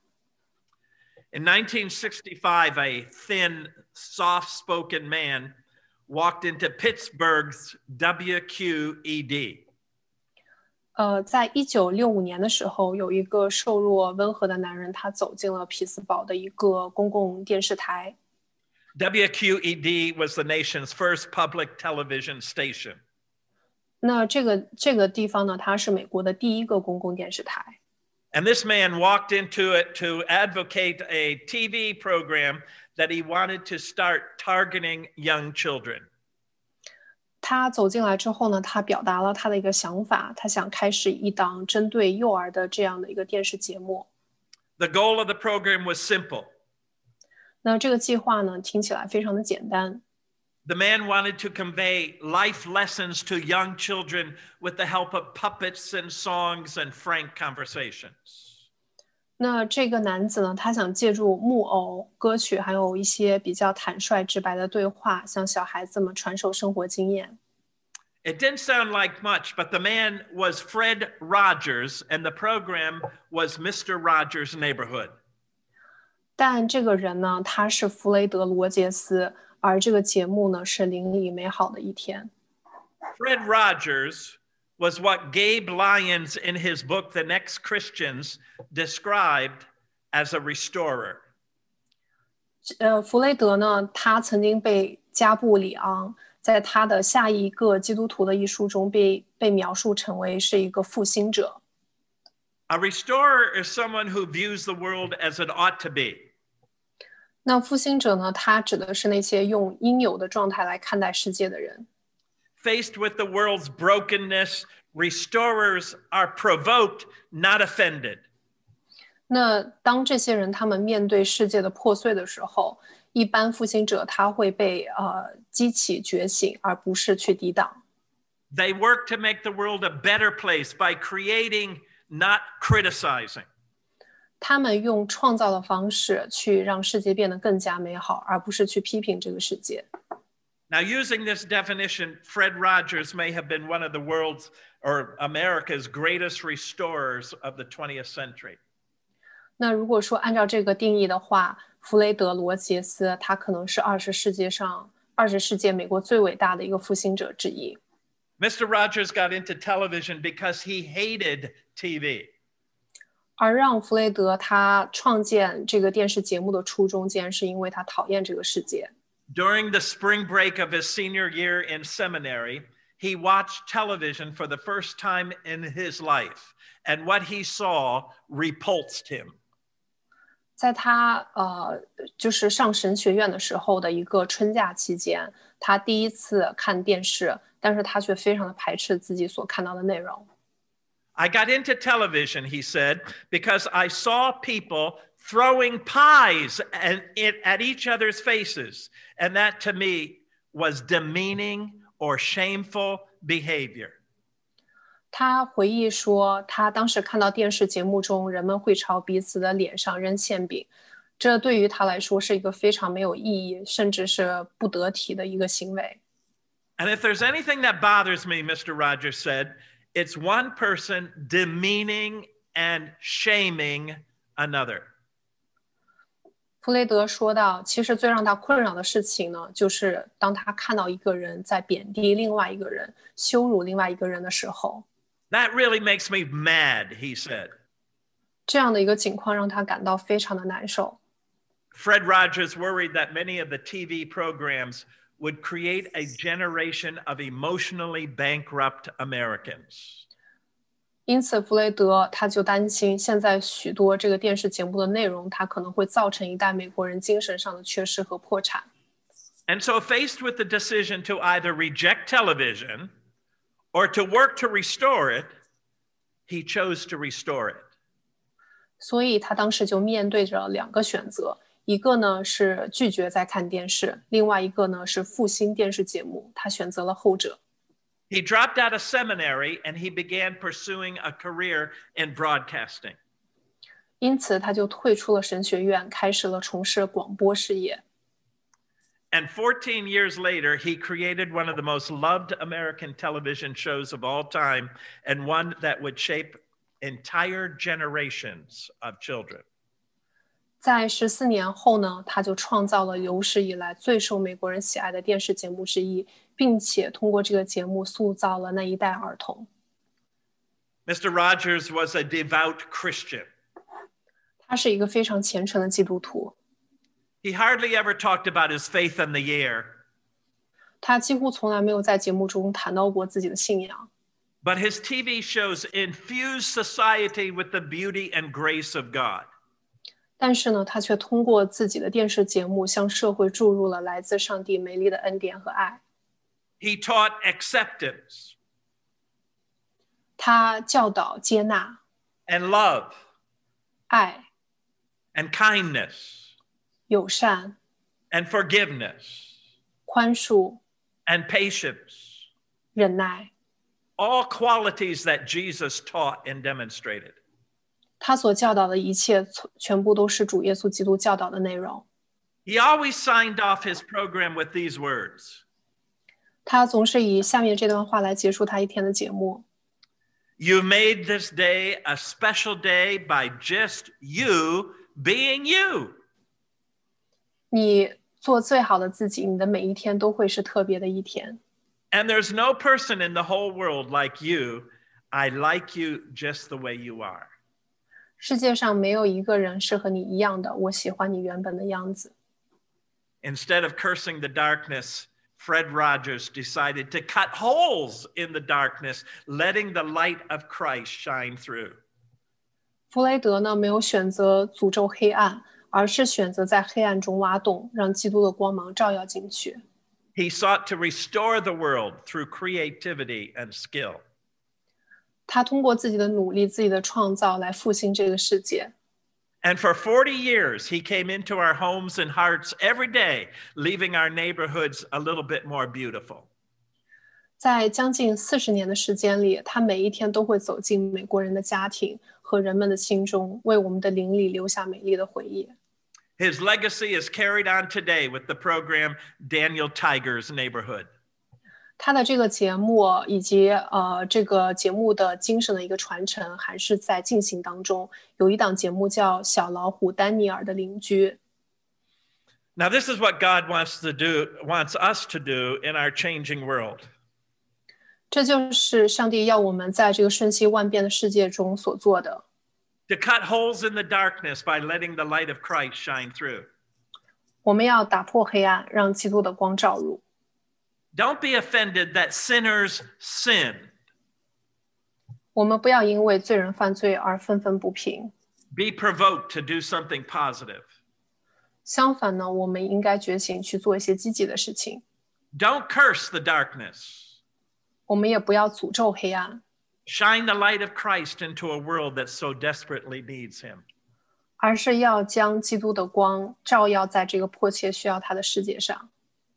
In nineteen sixty-five, a thin, soft-spoken man walked into Pittsburgh's W Q E D. 呃，在一九六五年的时候，有一个瘦弱温和的男人，他走进了匹兹堡的一个公共电视台。 W Q E D was the nation's first public television station. 那这个这个地方呢，它是美国的第一个公共电视台。 And this man walked into it to advocate a T V program that he wanted to start targeting young children. 他走进来之后呢，他表达了他的一个想法，他想开始一档针对幼儿的这样的一个电视节目。 The goal of the program was simple. 那这个计划呢，听起来非常的简单。 The man wanted to convey life lessons to young children with the help of puppets and songs and frank conversations. 那这个男子呢，他想借助木偶、歌曲，还有一些比较坦率直白的对话，向小孩子们传授生活经验。 It didn't sound like much, but the man was Fred Rogers, and the program was Mister Rogers' Neighborhood. 但这个人呢，他是弗雷德·罗杰斯，而这个节目呢，是邻里美好的一天。 Fred Rogers was what Gabe Lyons in his book, The Next Christians, described as a restorer. 呃，弗雷德呢，他曾经被加布里昂在他的下一个基督徒的一书中被被描述成为是一个复兴者。 A restorer is someone who views the world as it ought to be. 那复兴者呢，他指的是那些用应有的状态来看待世界的人。 Faced with the world's brokenness, restorers are provoked, not offended. 那当这些人他们面对世界的破碎的时候，一般复兴者他会被呃激起觉醒，而不是去抵挡。 They work to make the world a better place by creating, not criticizing. 他们用创造的方式去让世界变得更加美好，而不是去批评这个世界。 Now, using this definition, Fred Rogers may have been one of the world's or America's greatest restorers of the twentieth century. 那如果说按照这个定义的话，弗雷德·罗杰斯他可能是二十世纪上二十世纪美国最伟大的一个复兴者之一。 Mister Rogers got into television because he hated T V. 而让弗雷德他创建这个电视节目的初衷，竟然是因为他讨厌这个世界。 During the spring break of his senior year in seminary, he watched television for the first time in his life, and what he saw repulsed him. 在他呃，就是上神学院的时候的一个春假期间，他第一次看电视，但是他却非常的排斥自己所看到的内容。 I got into television, he said, because I saw people throwing pies at, at each other's faces, and that to me was demeaning or shameful behavior. 他回忆说，他当时看到电视节目中人们会朝彼此的脸上扔馅饼，这对于他来说是一个非常没有意义，甚至是不得体的一个行为。 And if there's anything that bothers me, Mister Rogers said, it's one person demeaning and shaming another. 弗雷德说到，其实最让他困扰的事情呢，就是当他看到一个人在贬低另外一个人、羞辱另外一个人的时候。 That really makes me mad, he said. 这样的一个情况让他感到非常的难受。 Fred Rogers worried that many of the T V programs would create a generation of emotionally bankrupt Americans. 因此，弗雷德他就担心，现在许多这个电视节目的内容，它可能会造成一代美国人精神上的缺失和破产。 And so, faced with the decision to either reject television or to work to restore it, he chose to restore it. 所以他当时就面对着两个选择，一个呢是拒绝再看电视，另外一个呢是复兴电视节目，他选择了后者。 He dropped out of seminary and he began pursuing a career in broadcasting. 因此，他就退出了神学院，开始了从事广播事业。 And fourteen years later, he created one of the most loved American television shows of all time, and one that would shape entire generations of children. 在十四年后呢，他就创造了有史以来最受美国人喜爱的电视节目之一，并且通过这个节目塑造了那一代儿童。 Mister Rogers was a devout Christian. 他是一个非常虔诚的基督徒。 He hardly ever talked about his faith in the air. 他几乎从来没有在节目中谈到过自己的信仰。 But his T V shows infuse society with the beauty and grace of God. 但是呢，他却通过自己的电视节目向社会注入了来自上帝美丽的恩典和爱。 He taught acceptance 他教导接纳、 and love 爱、 and kindness 友善、 and forgiveness 宽恕、 and patience. 忍耐。 All qualities that Jesus taught and demonstrated. 他所教导的一切全部都是主耶稣基督教导的内容。 He always signed off his program with these words. 他总是以下面这段话来结束他一天的节目。 You made this day a special day by just you being you. 你做最好的自己，你的每一天都会是特别的一天。 And there's no person in the whole world like you. I like you just the way you are. 世界上没有一个人是和你一样的，我喜欢你原本的样子。 Instead of cursing the darkness, Fred Rogers decided to cut holes in the darkness, letting the light of Christ shine through. 弗雷德呢，没有选择诅咒黑暗，而是选择在黑暗中挖洞，让基督的光芒照耀进去。 He sought to restore the world through creativity and skill. 他通过自己的努力、自己的创造来复兴这个世界。 And for forty years, he came into our homes and hearts every day, leaving our neighborhoods a little bit more beautiful. 在将近四十年的时间里，他每一天都会走进美国人的家庭和人们的心中，为我们的邻里留下美丽的回忆。 His legacy is carried on today with the program Daniel Tiger's Neighborhood. 他的这个节目以及呃这个节目的精神的一个传承还是在进行当中。有一档节目叫《小老虎丹尼尔的邻居》。 Now, this is what God wants to do, wants us to do in our changing world. 这就是上帝要我们在这个瞬息万变的世界中所做的。 To cut holes in the darkness by letting the light of Christ shine through. 我们要打破黑暗，让基督的光照入。 Don't be offended that sinners sin. 我们不要因为罪人犯罪而愤愤不平。 Be provoked to do something positive. 相反呢，我们应该觉醒去做一些积极的事情。 Don't curse the darkness. 我们也不要诅咒黑暗， Shine the light of Christ into a world that so desperately needs him. 而是要将基督的光照耀在这个迫切需要他的世界上。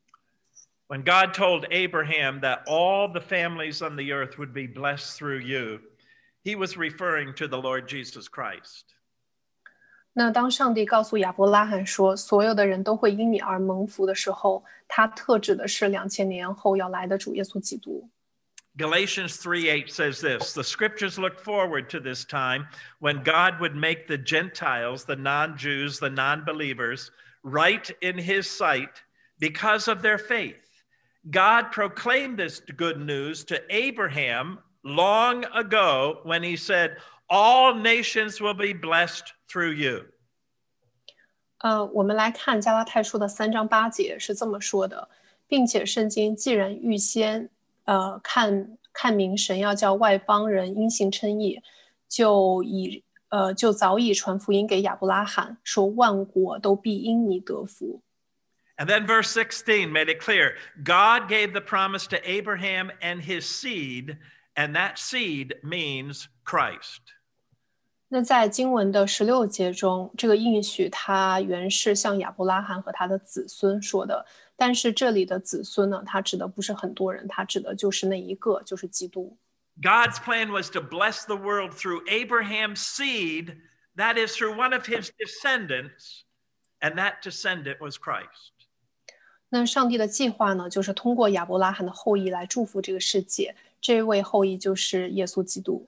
When God told Abraham that all the families on the earth would be blessed through you, he was referring to the Lord Jesus Christ. 那当上帝告诉亚伯拉罕说，所有的人都会因你而蒙福的时候，他特指的是两千年后要来的主耶稣基督。 Galatians three eight says this, the scriptures look forward to this time when God would make the Gentiles, the non-Jews, the non-believers, right in his sight because of their faith. God proclaimed this good news to Abraham long ago when he said, all nations will be blessed through you. 呃，我们来看加拉太书的三章八节是这么说的，并且圣经既然预先呃看看明神要叫外邦人因信称义，就以呃就早已传福音给亚伯拉罕，说万国都必因你得福。 And then verse sixteen made it clear. God gave the promise to Abraham and his seed, and that seed means Christ. 那在经文的十六节中，这个应许它原是向亚伯拉罕和他的子孙说的，但是这里的子孙呢，它指的不是很多人，它指的就是那一个，就是基督。 God's plan was to bless the world through Abraham's seed, that is, through one of his descendants, and that descendant was Christ. 那上帝的计划呢，就是通过亚伯拉罕的后裔来祝福这个世界，这位后裔就是耶稣基督。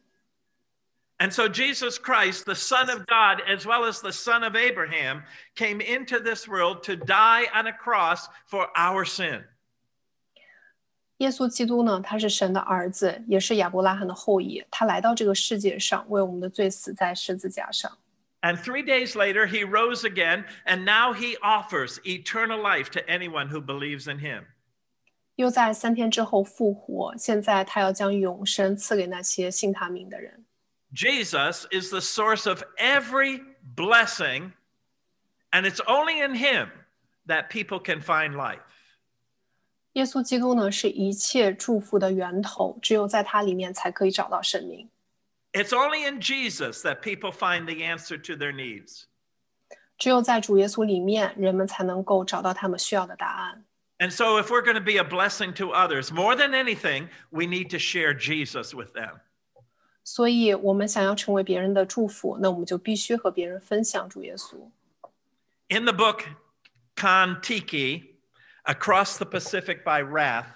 And so Jesus Christ, the Son of God, as well as the Son of Abraham, came into this world to die on a cross for our sin. 耶稣基督呢，他是神的儿子，也是亚伯拉罕的后裔，他来到这个世界上，为我们的罪死在十字架上。 And three days later, he rose again, and now he offers eternal life to anyone who believes in him. 又在三天之后复活，现在他要将永生赐给那些信他名的人。 Jesus is the source of every blessing, and it's only in him that people can find life. 耶稣基督呢是一切祝福的源头，只有在他里面才可以找到生命。 It's only in Jesus that people find the answer to their needs. 只有在主耶稣里面，人们才能够找到他们需要的答案。 And so if we're going to be a blessing to others, more than anything, we need to share Jesus with them. 所以我们想要成为别人的祝福，那我们就必须和别人分享主耶稣。 In the book Kon-Tiki, Across the Pacific by Wrath,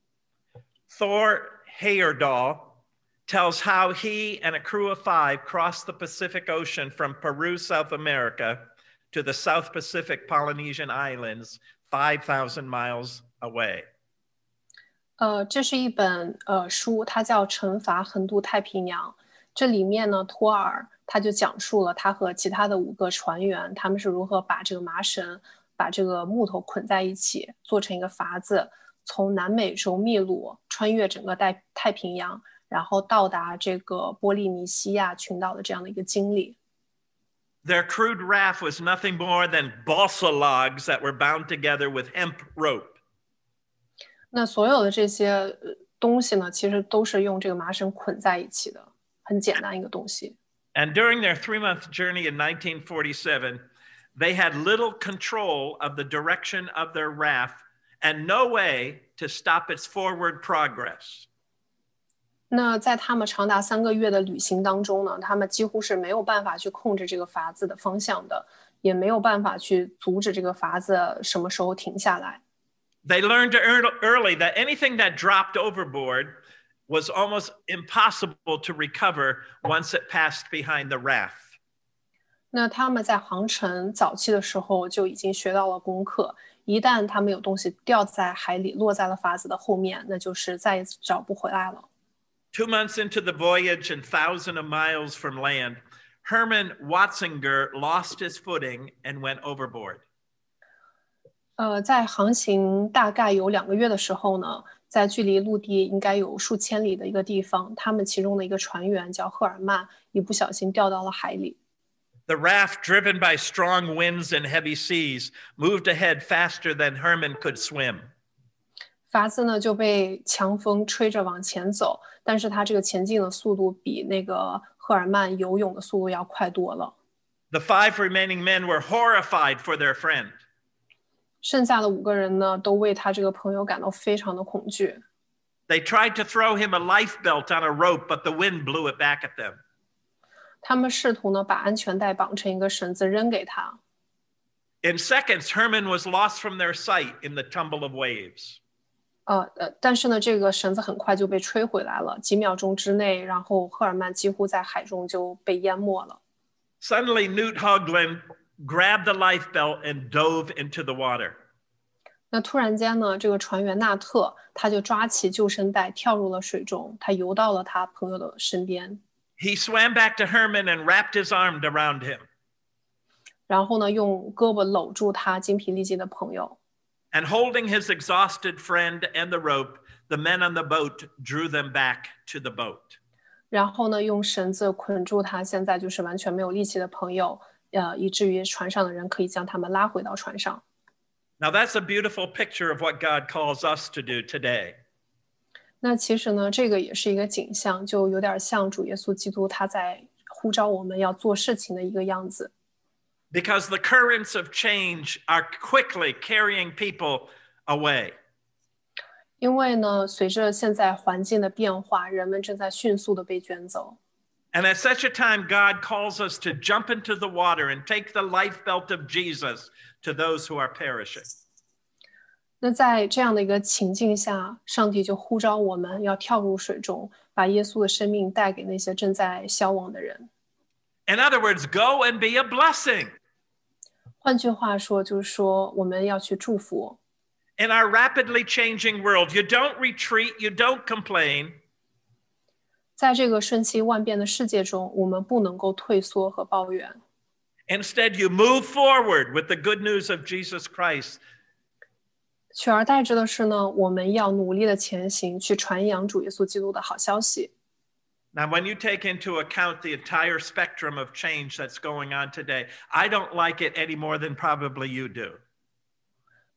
Thor Heyerdahl tells how he and a crew of five crossed the Pacific Ocean from Peru, South America, to the South Pacific Polynesian Islands, five thousand miles away. 呃，这是一本呃书，它叫《惩罚横渡太平洋》。这里面呢，托尔他就讲述了他和其他的五个船员，他们是如何把这个麻绳、把这个木头捆在一起，做成一个筏子，从南美洲秘鲁穿越整个太太平洋，然后到达这个波利尼西亚群岛的这样的一个经历。 Their crude raft was nothing more than balsa logs that were bound together with hemp rope. 那所有的这些东西呢，其实都是用这个麻绳捆在一起的，很简单一个东西。 And during their three-month journey in nineteen forty-seven, they had little control of the direction of their raft and no way to stop its forward progress. 那在他们长达三个月的旅行当中呢，他们几乎是没有办法去控制这个筏子的方向的，也没有办法去阻止这个筏子什么时候停下来。 They learned early that anything that dropped overboard was almost impossible to recover once it passed behind the raft. 那他们在航程早期的时候就已经学到了功课，一旦他们有东西掉在海里，落在了筏子的后面，那就是再也找不回来了。 Two months into the voyage and thousands of miles from land, Herman Watzinger lost his footing and went overboard. 呃，在航行大概有两个月的时候呢，在距离陆地应该有数千里的一个地方，他们其中的一个船员叫赫尔曼，一不小心掉到了海里。 The raft, driven by strong winds and heavy seas, moved ahead faster than Herman could swim. 筏子呢就被强风吹着往前走，但是它这个前进的速度比那个赫尔曼游泳的速度要快多了。 The five remaining men were horrified for their friend. 剩下的五个人呢，都为他这个朋友感到非常的恐惧。 They tried to throw him a life belt on a rope, but the wind blew it back at them. 他们试图呢把安全带绑成一个绳子扔给他。 In seconds, Herman was lost from their sight in the tumble of waves. 呃呃，但是呢，这个绳子很快就被吹回来了，几秒钟之内，然后赫尔曼几乎在海中就被淹没了。 Suddenly, Newt Hoagland grabbed the life belt and dove into the water. 那突然间呢，这个船员纳特他就抓起救生带跳入了水中，他游到了他朋友的身边。 He swam back to Herman and wrapped his arm around him. 然后呢，用胳膊搂住他精疲力尽的朋友。 And holding his exhausted friend and the rope, the men on the boat drew them back to the boat. 然后呢，用绳子捆住他现在就是完全没有力气的朋友，呃，以至于船上的人可以将他们拉回到船上。 Now that's a beautiful picture of what God calls us to do today. 那其实呢，这个也是一个景象，就有点像主耶稣基督他在呼召我们要做事情的一个样子。 Because the currents of change are quickly carrying people away. 因为呢，随着现在环境的变化，人们正在迅速的被卷走。 And at such a time, God calls us to jump into the water and take the life belt of Jesus to those who are perishing. 那在这样的一个情境下，上帝就呼召我们要跳入水中，把耶稣的生命带给那些正在消亡的人。 In other words, go and be a blessing. 换句话说，就是说我们要去祝福。 In our rapidly changing world, you don't retreat, you don't complain. 在这个瞬息万变的世界中，我们不能够退缩和抱怨。 Instead, you move forward with the good news of Jesus Christ. 取而代之的是呢，我们要努力的前行，去传扬主耶稣基督的好消息。 Now, when you take into account the entire spectrum of change that's going on today, I don't like it any more than probably you do.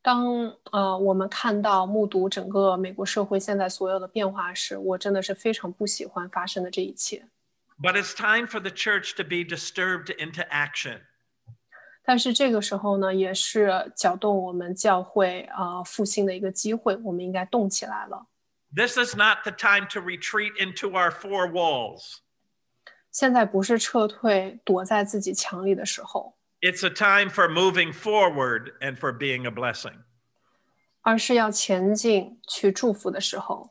当呃我们看到目睹整个美国社会现在所有的变化时，我真的是非常不喜欢发生的这一切。 But it's time for the church to be disturbed into action. 但是这个时候呢，也是搅动我们教会啊、呃、复兴的一个机会，我们应该动起来了。 This is not the time to retreat into our four walls. 现在不是撤退躲在自己墙里的时候， It's a time for moving forward and for being a blessing. 而是要前进去祝福的时候。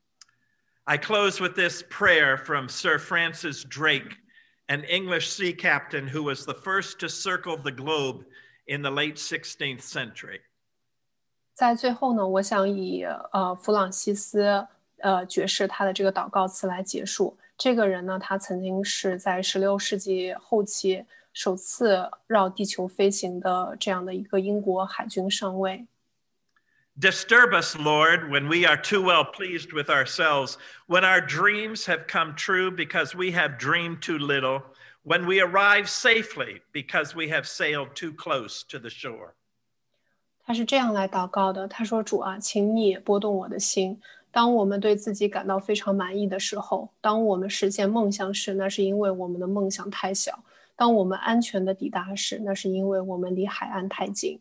I close with this prayer from Sir Francis Drake, an English sea captain who was the first to circle the globe in the late sixteenth century. 在最后呢，我想以呃弗朗西斯呃爵士他的这个祷告词来结束。这个人呢，他曾经是在十六世纪后期首次绕地球飞行的这样的一个英国海军上尉。 Disturb us, Lord, when we are too well pleased with ourselves, when our dreams have come true because we have dreamed too little, when we arrive safely because we have sailed too close to the shore. 他是这样来祷告的，他说：“主啊，请你拨动我的心。当我们对自己感到非常满意的时候，当我们实现梦想时，那是因为我们的梦想太小；当我们安全的抵达时，那是因为我们离海岸太近。”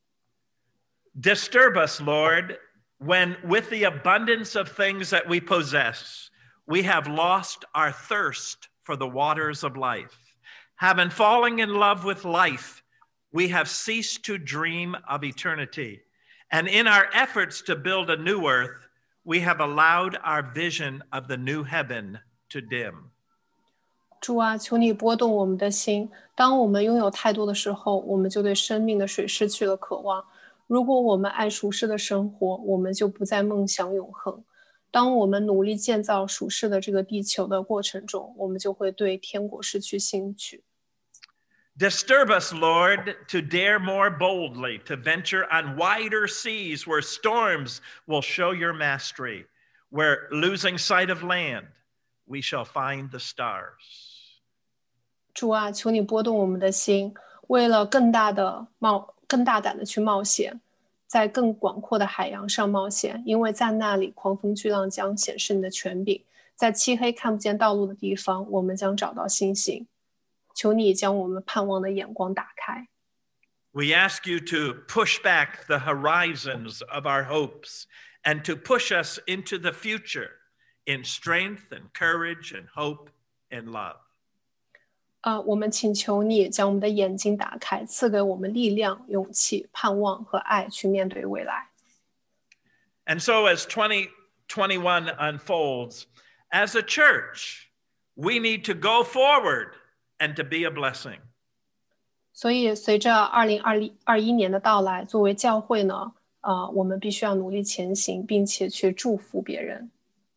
Disturb us, Lord, when with the abundance of things that we possess, we have lost our thirst for the waters of life. Having fallen in love with life, we have ceased to dream of eternity. And in our efforts to build a new earth, we have allowed our vision of the new heaven to dim. 主啊，求你拨动我们的心。当我们拥有太多的时候，我们就对生命的水失去了渴望。如果我们爱舒适的生活，我们就不再梦想永恒。当我们努力建造舒适的这个地球的过程中，我们就会对天国失去兴趣。 Disturb us, Lord, to dare more boldly, to venture on wider seas where storms will show your mastery, where losing sight of land, we shall find the stars. 主啊，求你拨动我们的心，为了更大的冒。更大胆的去冒险，在更广阔的海洋上冒险，因为在那里狂风巨浪将显示你的权柄，在漆黑看不见道路的地方，我们将找到星星。求你将我们盼望的眼光打开。 We ask you to push back the horizons of our hopes and to push us into the future in strength and courage and hope and love. 呃，我们请求你将我们的眼睛打开，赐给我们力量、勇气、盼望和爱，去面对未来。 And so as twenty twenty-one unfolds, as a church, we need to go forward and to be a blessing. 所以随着二零二一年的到来，作为教会呢，呃，我们必须要努力前行，并且去祝福别人。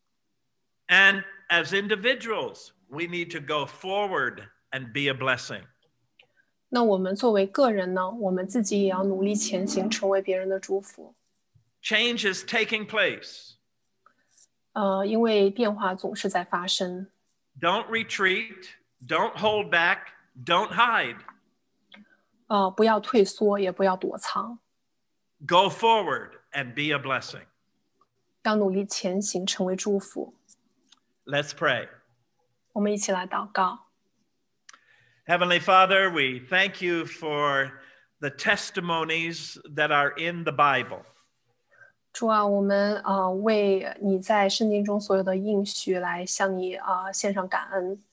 And as individuals, we need to go forward and be a blessing. 那我们作为个人呢，我们自己也要努力前行，成为别人的祝福。 Change is taking place. 呃，因为变化总是在发生。 Don't retreat, don't hold back, don't hide. 呃，不要退缩，也不要躲藏。 Go forward and be a blessing. 要努力前行，成为祝福。 Let's pray. 我们一起来祷告。 Heavenly Father, we thank you for the testimonies that are in the Bible. 主啊，我们呃为你在圣经中所有的应许来向你啊、呃、献上感恩。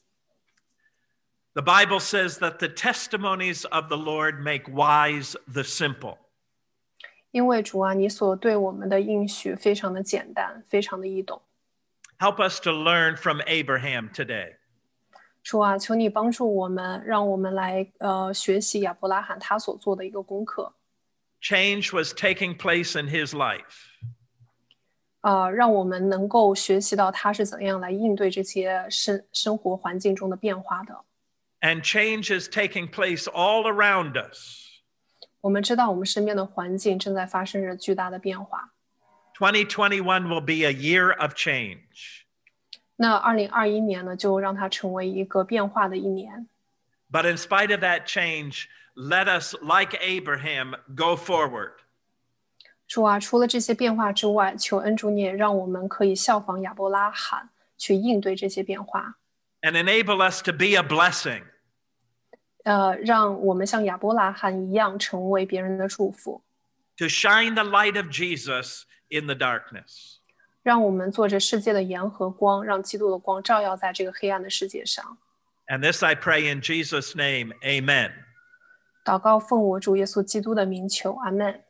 The Bible says that the testimonies of the Lord make wise the simple. 因为主啊，你所对我们的应许非常的简单，非常的易懂。 Help us to learn from Abraham today. 主啊，求你帮助我们，让我们来呃学习亚伯拉罕他所做的一个功课。 Change was taking place in his life. 呃，让我们能够学习到他是怎样来应对这些生生活环境中的变化的。 And change is taking place all around us. 我们知道我们身边的环境正在发生着巨大的变化。 twenty twenty-one will be a year of change. 那二零二一年呢，就让它成为一个变化的一年。 But in spite of that change, let us, like Abraham, go forward. 主啊，除了这些变化之外，求恩主你也让我们可以效仿亚伯拉罕，去应对这些变化， and enable us to be a blessing. 呃，让我们像亚伯拉罕一样成为别人的祝福， To shine the light of Jesus in the darkness. 让我们做这世界的盐和光，让基督的光照耀在这个黑暗的世界上。 And this I pray in Jesus' name, amen. 祷告奉我主耶稣基督的名求，阿们。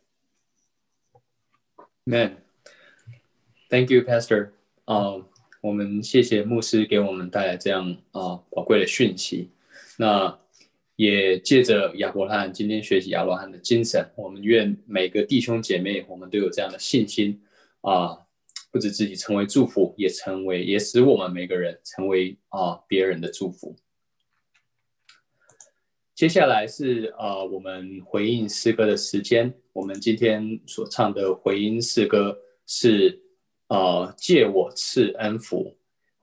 Amen. Thank you, Pastor. 呃，我们谢谢牧师给我们带来这样呃宝贵的讯息。那也借着亚伯拉罕今天学习亚伯拉罕的精神，我们愿每个弟兄姐妹，我们都有这样的信心啊、呃，不止自己成为祝福，也成为也使我们每个人成为啊、呃、别人的祝福。接下来是呃我们回应诗歌的时间。我们今天所唱的回应诗歌是呃借我赐恩福。